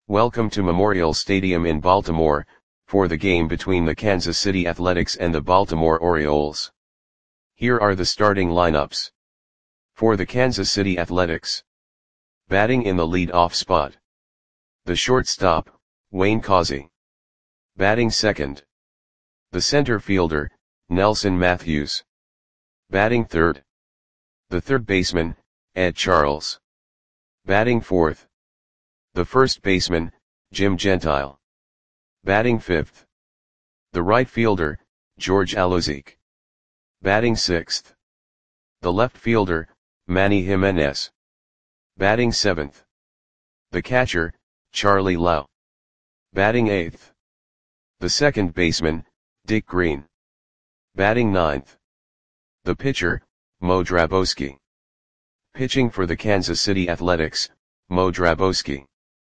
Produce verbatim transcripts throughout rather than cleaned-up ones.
Welcome to Memorial Stadium in Baltimore, for the game between the Kansas City Athletics and the Baltimore Orioles. Here are the starting lineups. For the Kansas City Athletics. Batting in the lead-off spot. The shortstop, Wayne Causey. Batting second. The center fielder, Nelson Matthews. Batting third. The third baseman, Ed Charles. Batting fourth. The first baseman, Jim Gentile. Batting fifth. The right fielder, George Alozique. Batting sixth. The left fielder, Manny Jimenez. Batting seventh. The catcher, Charlie Lau. Batting eighth. The second baseman, Dick Green. Batting ninth. The pitcher, Mo Drabowski. Pitching for the Kansas City Athletics, Mo Drabowski.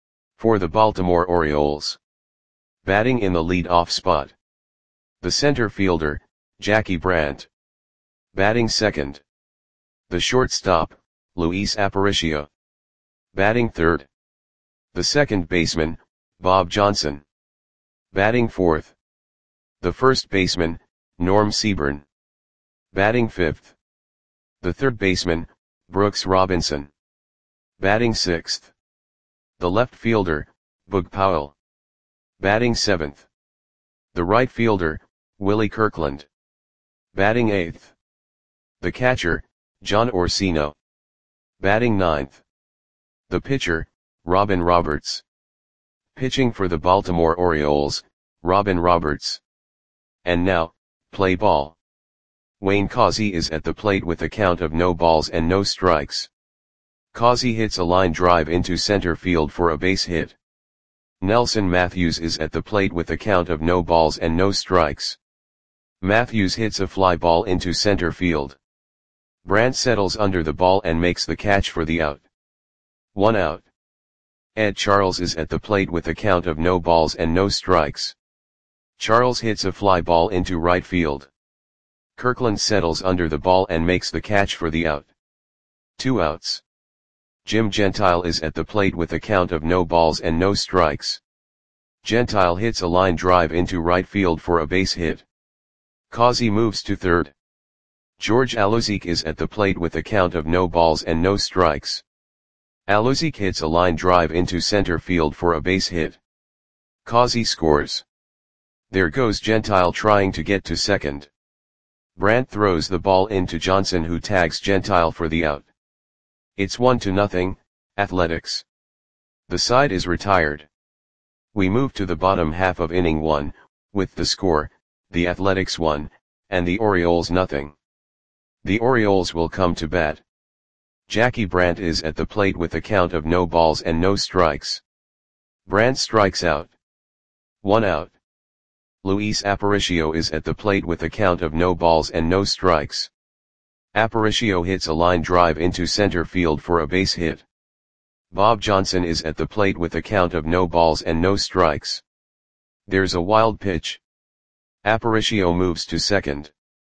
For the Baltimore Orioles. Batting in the lead-off spot. The center fielder, Jackie Brandt. Batting second. The shortstop, Luis Aparicio. Batting third. The second baseman, Bob Johnson. Batting fourth. The first baseman, Norm Seaburn. Batting fifth. The third baseman, Brooks Robinson. Batting sixth. The left fielder, Boog Powell. Batting seventh. The right fielder, Willie Kirkland. Batting eighth. The catcher, John Orsino. Batting ninth. The pitcher, Robin Roberts. Pitching for the Baltimore Orioles, Robin Roberts. And now, play ball. Wayne Causey is at the plate with a count of no balls and no strikes. Causey hits a line drive into center field for a base hit. Nelson Matthews is at the plate with a count of no balls and no strikes. Matthews hits a fly ball into center field. Brandt settles under the ball and makes the catch for the out. One out. Ed Charles is at the plate with a count of no balls and no strikes. Charles hits a fly ball into right field. Kirkland settles under the ball and makes the catch for the out. Two outs. Jim Gentile is at the plate with a count of no balls and no strikes. Gentile hits a line drive into right field for a base hit. Causey moves to third. George Alozique is at the plate with a count of no balls and no strikes. Alozique hits a line drive into center field for a base hit. Causey scores. There goes Gentile trying to get to second. Brandt throws the ball into Johnson, who tags Gentile for the out. It's one to nothing, Athletics. The side is retired. We move to the bottom half of inning one, with the score, the Athletics one, and the Orioles nothing. The Orioles will come to bat. Jackie Brandt is at the plate with a count of no balls and no strikes. Brandt strikes out. One out. Luis Aparicio is at the plate with a count of no balls and no strikes. Aparicio hits a line drive into center field for a base hit. Bob Johnson is at the plate with a count of no balls and no strikes. There's a wild pitch. Aparicio moves to second.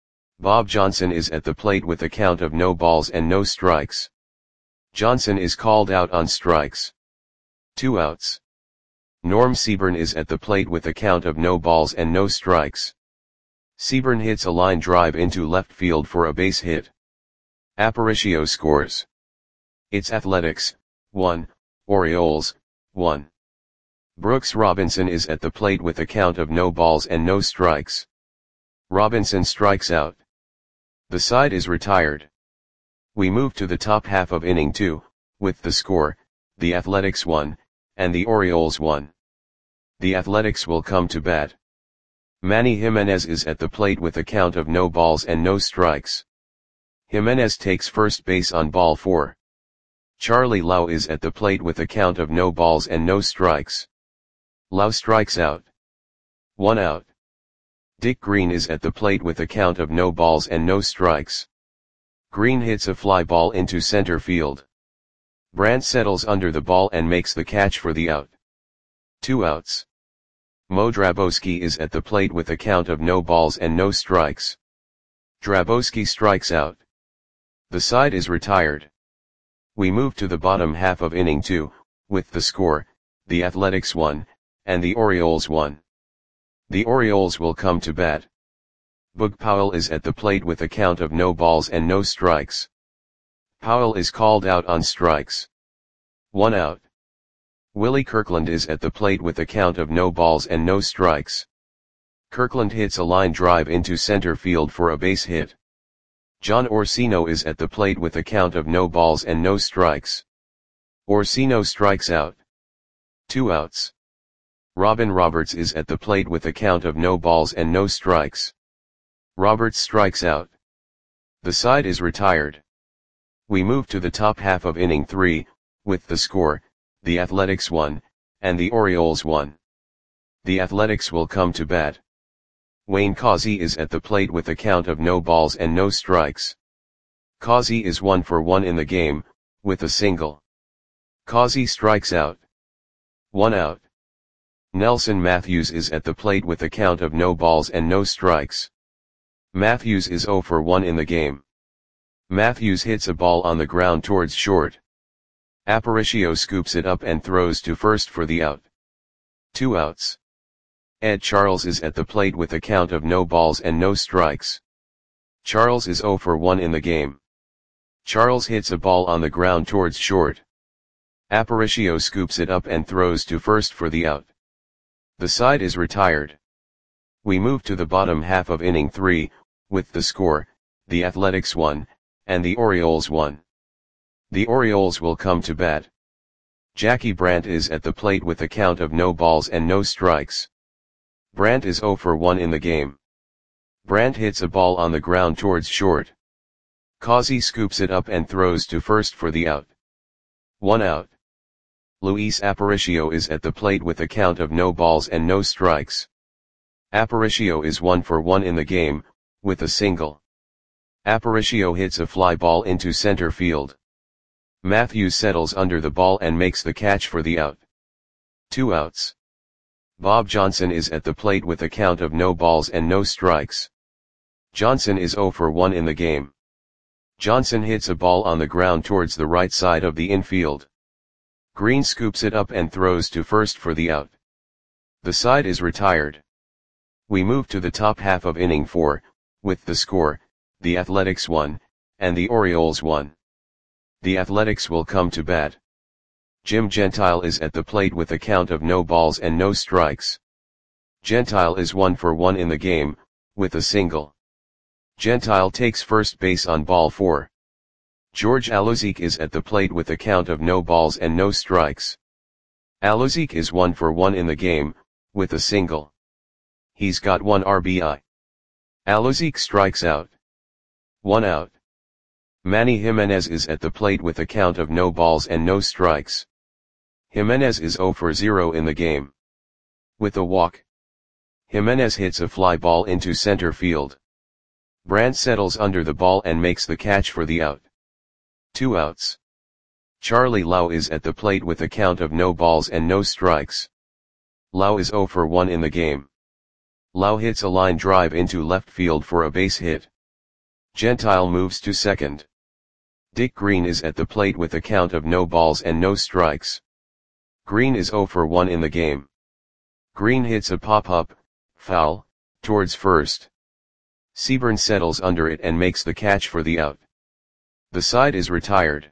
Bob Johnson is at the plate with a count of no balls and no strikes. Johnson is called out on strikes. Two outs. Norm Seaburn is at the plate with a count of no balls and no strikes. Seaburn hits a line drive into left field for a base hit. Aparicio scores. It's Athletics, one, Orioles, one. Brooks Robinson is at the plate with a count of no balls and no strikes. Robinson strikes out. The side is retired. We move to the top half of inning two, with the score, the Athletics one, and the Orioles one. The Athletics will come to bat. Manny Jimenez is at the plate with a count of no balls and no strikes. Jimenez takes first base on ball four. Charlie Lau is at the plate with a count of no balls and no strikes. Lau strikes out. One out. Dick Green is at the plate with a count of no balls and no strikes. Green hits a fly ball into center field. Brandt settles under the ball and makes the catch for the out. Two outs. Mo Drabowski is at the plate with a count of no balls and no strikes. Drabowski strikes out. The side is retired. We move to the bottom half of inning two, with the score, the Athletics one, and the Orioles one. The Orioles will come to bat. Boog Powell is at the plate with a count of no balls and no strikes. Powell is called out on strikes. One out. Willie Kirkland is at the plate with a count of no balls and no strikes. Kirkland hits a line drive into center field for a base hit. John Orsino is at the plate with a count of no balls and no strikes. Orsino strikes out. Two outs. Robin Roberts is at the plate with a count of no balls and no strikes. Roberts strikes out. The side is retired. We move to the top half of inning three, with the score, the Athletics one, and the Orioles one. The Athletics will come to bat. Wayne Causey is at the plate with a count of no balls and no strikes. Causey is one for one in the game, with a single. Causey strikes out. One out. Nelson Matthews is at the plate with a count of no balls and no strikes. Matthews is zero for one in the game. Matthews hits a ball on the ground towards short. Aparicio scoops it up and throws to first for the out. Two outs. Ed Charles is at the plate with a count of no balls and no strikes. Charles is zero for one in the game. Charles hits a ball on the ground towards short. Aparicio scoops it up and throws to first for the out. The side is retired. We move to the bottom half of inning three, with the score, the Athletics one, and the Orioles one. The Orioles will come to bat. Jackie Brandt is at the plate with a count of no balls and no strikes. Brandt is zero for one in the game. Brandt hits a ball on the ground towards short. Causey scoops it up and throws to first for the out. One out. Luis Aparicio is at the plate with a count of no balls and no strikes. Aparicio is one for one in the game, with a single. Aparicio hits a fly ball into center field. Matthews settles under the ball and makes the catch for the out. Two outs. Bob Johnson is at the plate with a count of no balls and no strikes. Johnson is zero for one in the game. Johnson hits a ball on the ground towards the right side of the infield. Green scoops it up and throws to first for the out. The side is retired. We move to the top half of inning four, with the score, the Athletics one, and the Orioles one. The Athletics will come to bat. Jim Gentile is at the plate with a count of no balls and no strikes. Gentile is one for one in the game, with a single. Gentile takes first base on ball four. George Alozique is at the plate with a count of no balls and no strikes. Alozique is one for one in the game, with a single. He's got one R B I. Alozique strikes out. One out. Manny Jimenez is at the plate with a count of no balls and no strikes. Jimenez is zero for zero in the game. With a walk. Jimenez hits a fly ball into center field. Brandt settles under the ball and makes the catch for the out. Two outs. Charlie Lau is at the plate with a count of no balls and no strikes. Lau is zero for one in the game. Lau hits a line drive into left field for a base hit. Gentile moves to second. Dick Green is at the plate with a count of no balls and no strikes. Green is zero for one in the game. Green hits a pop-up, foul, towards first. Seaburn settles under it and makes the catch for the out. The side is retired.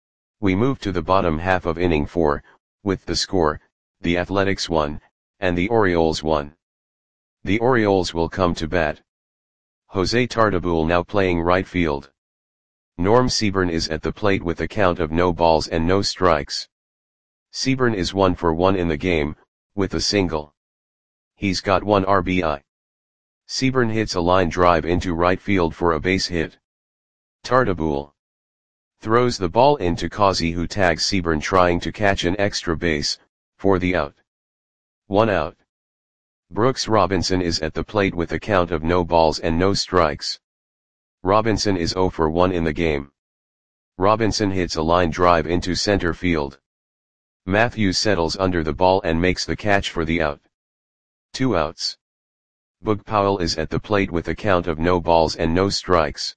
We move to the bottom half of inning four, with the score, the Athletics one, and the Orioles one. The Orioles will come to bat. Jose Tartabull now playing right field. Norm Seaburn is at the plate with a count of no balls and no strikes. Seaburn is one for one in the game, with a single. He's got one R B I. Seaburn hits a line drive into right field for a base hit. Tartabull throws the ball into Causey, who tags Seaburn trying to catch an extra base, for the out. One out. Brooks Robinson is at the plate with a count of no balls and no strikes. Robinson is zero for one in the game. Robinson hits a line drive into center field. Matthews settles under the ball and makes the catch for the out. Two outs. Boog Powell is at the plate with a count of no balls and no strikes.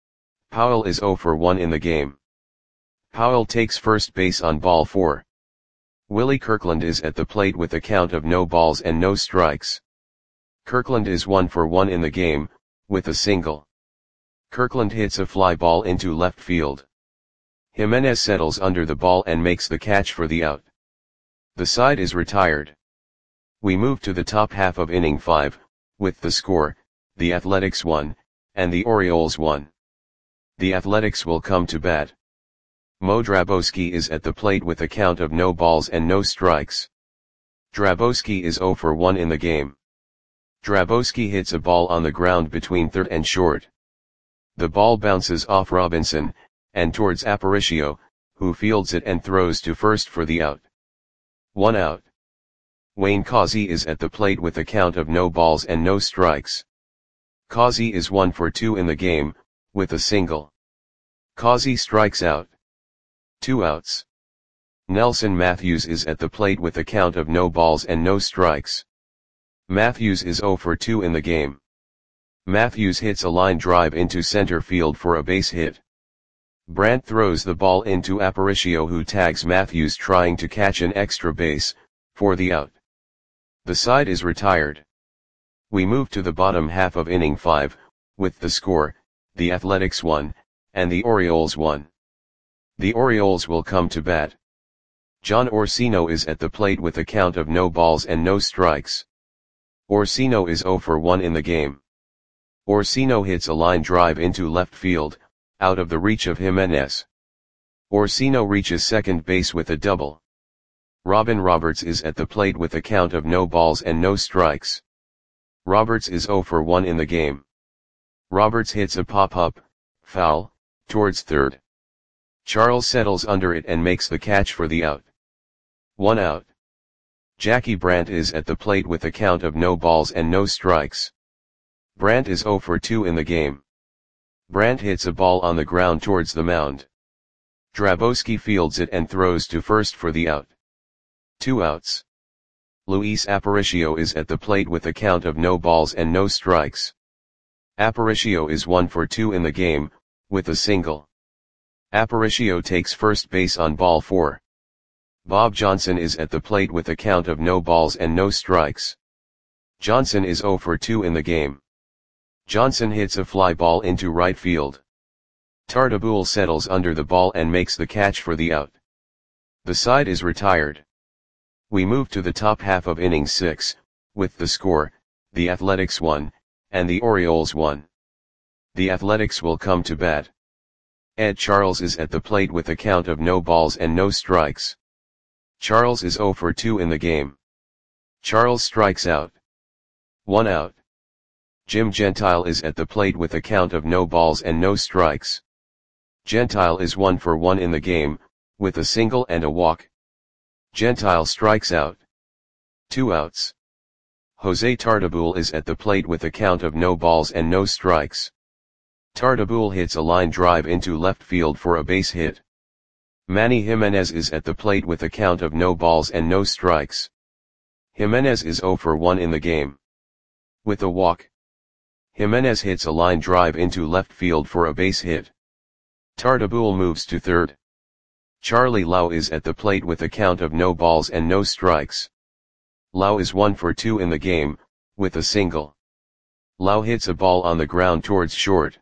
Powell is zero for one in the game. Powell takes first base on ball four. Willie Kirkland is at the plate with a count of no balls and no strikes. Kirkland is one for one in the game, with a single. Kirkland hits a fly ball into left field. Jimenez settles under the ball and makes the catch for the out. The side is retired. We move to the top half of inning five, with the score, the Athletics one, and the Orioles one. The Athletics will come to bat. Mo Drabowski is at the plate with a count of no balls and no strikes. Drabowski is zero for one in the game. Drabowski hits a ball on the ground between third and short. The ball bounces off Robinson, and towards Aparicio, who fields it and throws to first for the out. One out. Wayne Causey is at the plate with a count of no balls and no strikes. Causey is one for two in the game, with a single. Causey strikes out. Two outs. Nelson Matthews is at the plate with a count of no balls and no strikes. Matthews is zero for two in the game. Matthews hits a line drive into center field for a base hit. Brandt throws the ball into Aparicio, who tags Matthews trying to catch an extra base, for the out. The side is retired. We move to the bottom half of inning five, with the score, the Athletics one, and the Orioles one. The Orioles will come to bat. John Orsino is at the plate with a count of no balls and no strikes. Orsino is zero for one in the game. Orsino hits a line drive into left field, out of the reach of Jimenez. Orsino reaches second base with a double. Robin Roberts is at the plate with a count of no balls and no strikes. Roberts is zero for one in the game. Roberts hits a pop-up, foul, towards third. Charles settles under it and makes the catch for the out. One out. Jackie Brandt is at the plate with a count of no balls and no strikes. Brandt is zero for two in the game. Brandt hits a ball on the ground towards the mound. Drabowski fields it and throws to first for the out. Two outs. Luis Aparicio is at the plate with a count of no balls and no strikes. Aparicio is one for two in the game, with a single. Aparicio takes first base on ball four. Bob Johnson is at the plate with a count of no balls and no strikes. Johnson is zero for two in the game. Johnson hits a fly ball into right field. Tartabull settles under the ball and makes the catch for the out. The side is retired. We move to the top half of inning six, with the score, the Athletics one, and the Orioles one. The Athletics will come to bat. Ed Charles is at the plate with a count of no balls and no strikes. Charles is zero for two in the game. Charles strikes out. One out. Jim Gentile is at the plate with a count of no balls and no strikes. Gentile is one for one in the game, with a single and a walk. Gentile strikes out. Two outs. Jose Tartabull is at the plate with a count of no balls and no strikes. Tartabull hits a line drive into left field for a base hit. Manny Jimenez is at the plate with a count of no balls and no strikes. Jimenez is zero for one in the game. With a walk. Jimenez hits a line drive into left field for a base hit. Tartabull moves to third. Charlie Lau is at the plate with a count of no balls and no strikes. Lau is one for two in the game, with a single. Lau hits a ball on the ground towards short.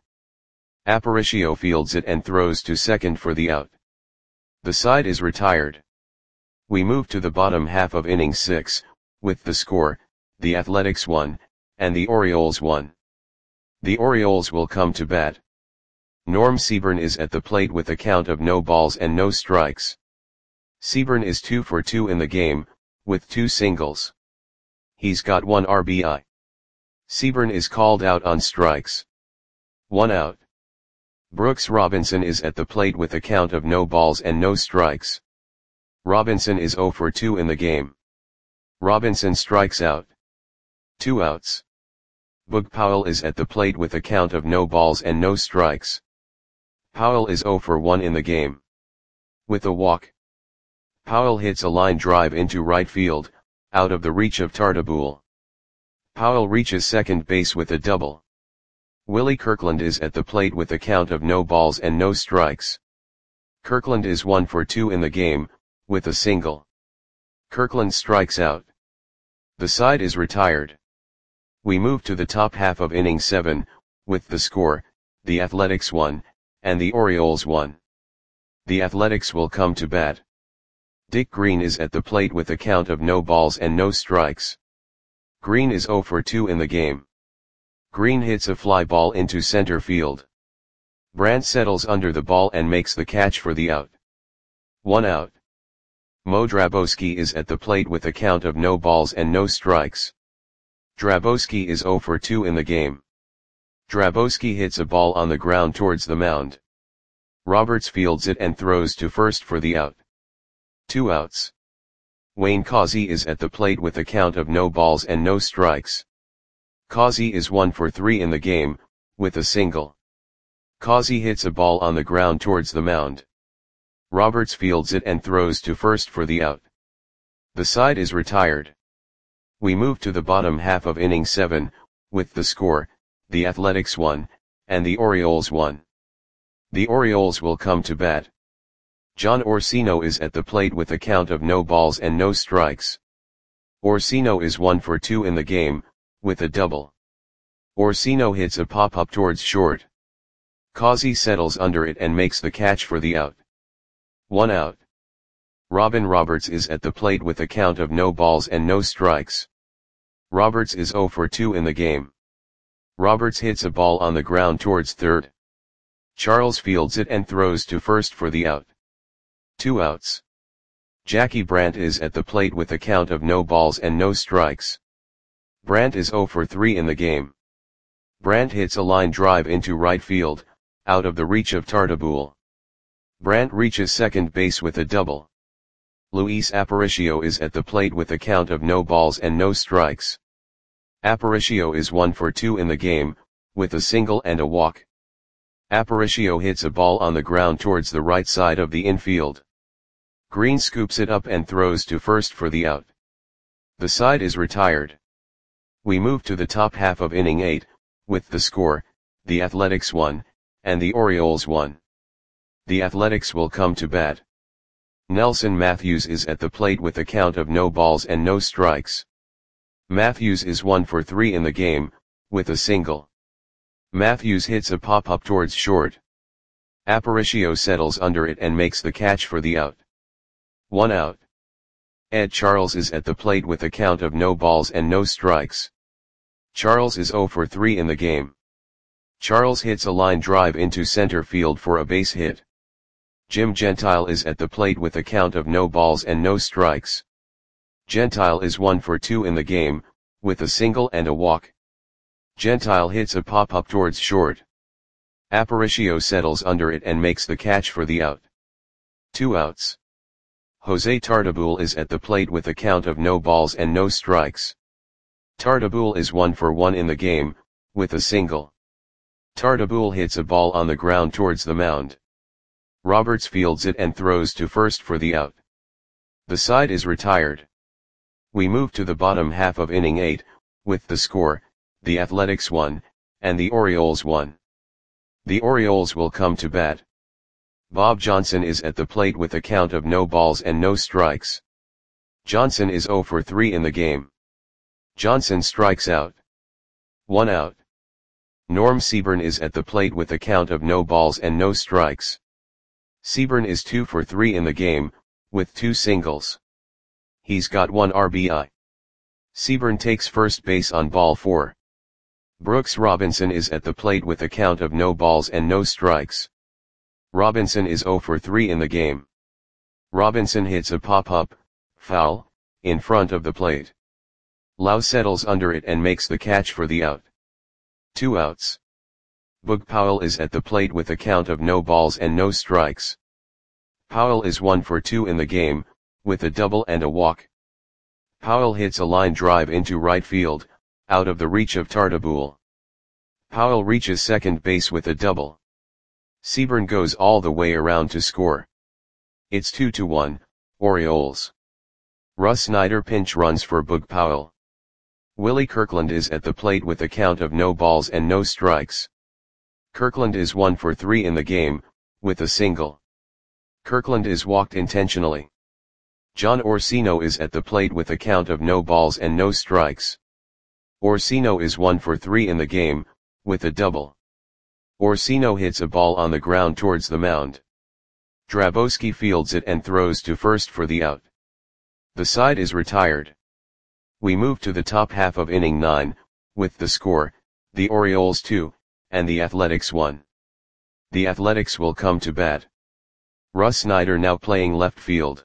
Aparicio fields it and throws to second for the out. The side is retired. We move to the bottom half of inning six, with the score, the Athletics one, and the Orioles one. The Orioles will come to bat. Norm Seaburn is at the plate with a count of no balls and no strikes. Seaburn is two for two in the game, with two singles. He's got one R B I. Seaburn is called out on strikes. One out. Brooks Robinson is at the plate with a count of no balls and no strikes. Robinson is zero for two in the game. Robinson strikes out. Two outs. Boog Powell is at the plate with a count of no balls and no strikes. Powell is zero for one in the game. With a walk. Powell hits a line drive into right field, out of the reach of Tartabull. Powell reaches second base with a double. Willie Kirkland is at the plate with a count of no balls and no strikes. Kirkland is one for two in the game, with a single. Kirkland strikes out. The side is retired. We move to the top half of inning seven, with the score, the Athletics one, and the Orioles one. The Athletics will come to bat. Dick Green is at the plate with a count of no balls and no strikes. Green is oh for two in the game. Green hits a fly ball into center field. Brandt settles under the ball and makes the catch for the out. One out. Mo Drabowski is at the plate with a count of no balls and no strikes. Drabowski is oh for two in the game. Drabowski hits a ball on the ground towards the mound. Roberts fields it and throws to first for the out. Two outs. Wayne Causey is at the plate with a count of no balls and no strikes. Causey is one for three in the game, with a single. Causey hits a ball on the ground towards the mound. Roberts fields it and throws to first for the out. The side is retired. We move to the bottom half of inning seven, with the score, the Athletics one, and the Orioles one. The Orioles will come to bat. John Orsino is at the plate with a count of no balls and no strikes. Orsino is one for two in the game, with a double. Orsino hits a pop-up towards short. Causey settles under it and makes the catch for the out. One out. Robin Roberts is at the plate with a count of no balls and no strikes. Roberts is oh for two in the game. Roberts hits a ball on the ground towards third. Charles fields it and throws to first for the out. Two outs. Jackie Brandt is at the plate with a count of no balls and no strikes. Brandt is oh for three in the game. Brandt hits a line drive into right field, out of the reach of Tartabull. Brandt reaches second base with a double. Luis Aparicio is at the plate with a count of no balls and no strikes. Aparicio is one for two in the game, with a single and a walk. Aparicio hits a ball on the ground towards the right side of the infield. Green scoops it up and throws to first for the out. The side is retired. We move to the top half of inning eight, with the score, the Athletics one, and the Orioles one. The Athletics will come to bat. Nelson Matthews is at the plate with a count of no balls and no strikes. Matthews is one for three in the game, with a single. Matthews hits a pop-up towards short. Aparicio settles under it and makes the catch for the out. One out. Ed Charles is at the plate with a count of no balls and no strikes. Charles is oh for three in the game. Charles hits a line drive into center field for a base hit. Jim Gentile is at the plate with a count of no balls and no strikes. Gentile is one for two in the game, with a single and a walk. Gentile hits a pop-up towards short. Aparicio settles under it and makes the catch for the out. Two outs. Jose Tartabull is at the plate with a count of no balls and no strikes. Tartabull is one for one in the game, with a single. Tartabull hits a ball on the ground towards the mound. Roberts fields it and throws to first for the out. The side is retired. We move to the bottom half of inning eight, with the score, the Athletics one, and the Orioles one. The Orioles will come to bat. Bob Johnson is at the plate with a count of no balls and no strikes. Johnson is oh for three in the game. Johnson strikes out. One out. Norm Seaburn is at the plate with a count of no balls and no strikes. Seaburn is two for three in the game, with two singles. He's got one R B I. Seaburn takes first base on ball four. Brooks Robinson is at the plate with a count of no balls and no strikes. Robinson is oh for three in the game. Robinson hits a pop-up, foul, in front of the plate. Lau settles under it and makes the catch for the out. Two outs. Boog Powell is at the plate with a count of no balls and no strikes. Powell is one for two in the game, with a double and a walk. Powell hits a line drive into right field, out of the reach of Tartabull. Powell reaches second base with a double. Seaburn goes all the way around to score. It's two to one, Orioles. Russ Snyder pinch runs for Boog Powell. Willie Kirkland is at the plate with a count of no balls and no strikes. Kirkland is one for three in the game, with a single. Kirkland is walked intentionally. John Orsino is at the plate with a count of no balls and no strikes. Orsino is one for three in the game, with a double. Orsino hits a ball on the ground towards the mound. Drabowski fields it and throws to first for the out. The side is retired. We move to the top half of inning nine, with the score, the Orioles two, and the Athletics one. The Athletics will come to bat. Russ Snyder now playing left field.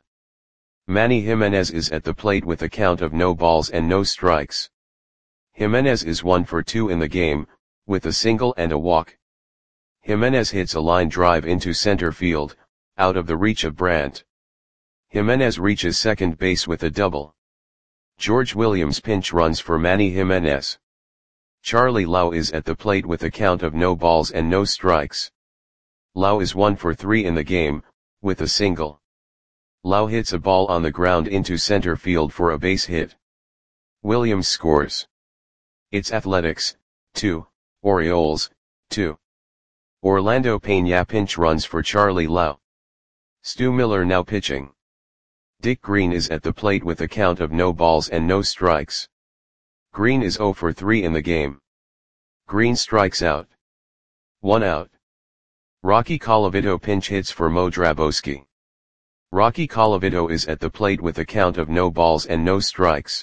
Manny Jimenez is at the plate with a count of no balls and no strikes. Jimenez is one for two in the game, with a single and a walk. Jimenez hits a line drive into center field, out of the reach of Brandt. Jimenez reaches second base with a double. George Williams pinch runs for Manny Jimenez. Charlie Lau is at the plate with a count of no balls and no strikes. Lau is one for three in the game, with a single. Lau hits a ball on the ground into center field for a base hit. Williams scores. It's Athletics, two, Orioles, two. Orlando Peña pinch runs for Charlie Lau. Stu Miller now pitching. Dick Green is at the plate with a count of no balls and no strikes. Green is zero for three in the game. Green strikes out. One out. Rocky Colavito pinch hits for Mo Drabowski. Rocky Colavito is at the plate with a count of no balls and no strikes.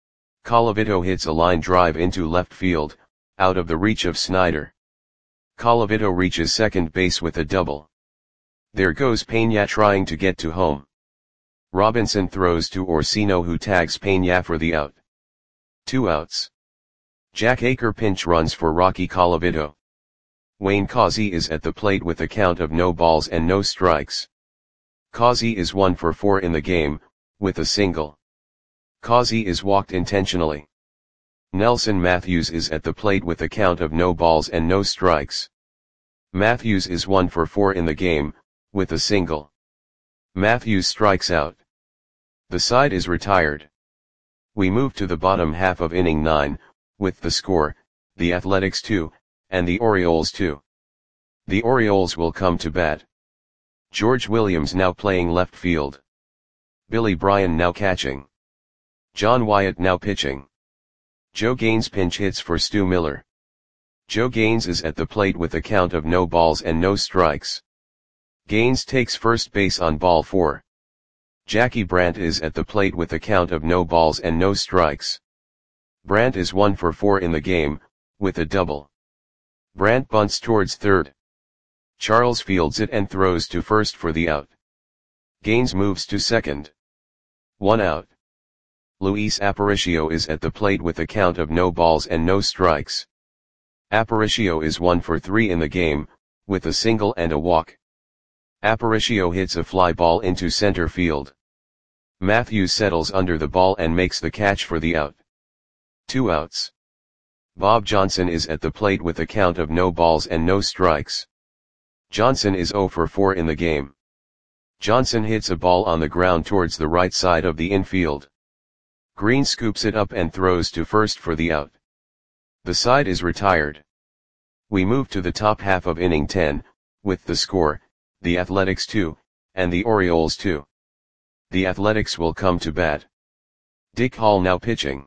Colavito hits a line drive into left field, out of the reach of Snyder. Colavito reaches second base with a double. There goes Peña trying to get to home. Robinson throws to Orsino, who tags Peña for the out. Two outs. Jack Aker pinch runs for Rocky Colavito. Wayne Causey is at the plate with a count of no balls and no strikes. Causey is one for four in the game, with a single. Causey is walked intentionally. Nelson Matthews is at the plate with a count of no balls and no strikes. Matthews is one for four in the game, with a single. Matthews strikes out. The side is retired. We move to the bottom half of inning nine, with the score, the Athletics two, and the Orioles two. The Orioles will come to bat. George Williams now playing left field. Billy Bryan now catching. John Wyatt now pitching. Joe Gaines pinch hits for Stu Miller. Joe Gaines is at the plate with a count of no balls and no strikes. Gaines takes first base on ball four. Jackie Brandt is at the plate with a count of no balls and no strikes. Brandt is one for four in the game, with a double. Brandt bunts towards third. Charles fields it and throws to first for the out. Gaines moves to second. One out. Luis Aparicio is at the plate with a count of no balls and no strikes. Aparicio is one for three in the game, with a single and a walk. Aparicio hits a fly ball into center field. Matthews settles under the ball and makes the catch for the out. Two outs. Bob Johnson is at the plate with a count of no balls and no strikes. Johnson is zero for four in the game. Johnson hits a ball on the ground towards the right side of the infield. Green scoops it up and throws to first for the out. The side is retired. We move to the top half of inning ten, with the score, the Athletics two, and the Orioles two. The Athletics will come to bat. Dick Hall now pitching.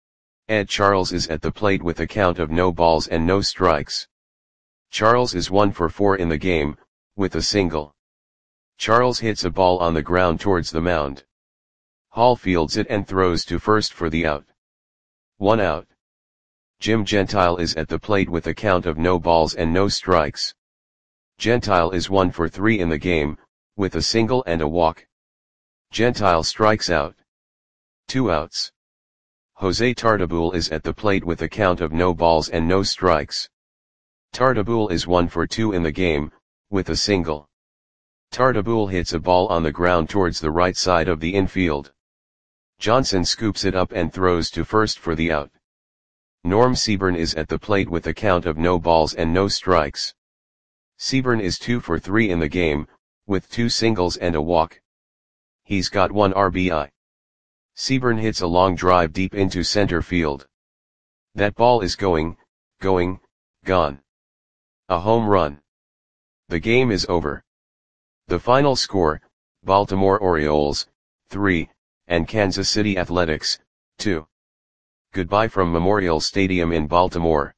Ed Charles is at the plate with a count of no balls and no strikes. Charles is one for four in the game, with a single. Charles hits a ball on the ground towards the mound. Hall fields it and throws to first for the out. One out. Jim Gentile is at the plate with a count of no balls and no strikes. Gentile is one for three in the game, with a single and a walk. Gentile strikes out. Two outs. Jose Tartabull is at the plate with a count of no balls and no strikes. Tartabull is one for two in the game, with a single. Tartabull hits a ball on the ground towards the right side of the infield. Johnson scoops it up and throws to first for the out. Norm Seaburn is at the plate with a count of no balls and no strikes. Seaburn is two for three in the game, with two singles and a walk. He's got one R B I. Seaburn hits a long drive deep into center field. That ball is going, going, gone. A home run. The game is over. The final score, Baltimore Orioles, three, and Kansas City Athletics, two. Goodbye from Memorial Stadium in Baltimore,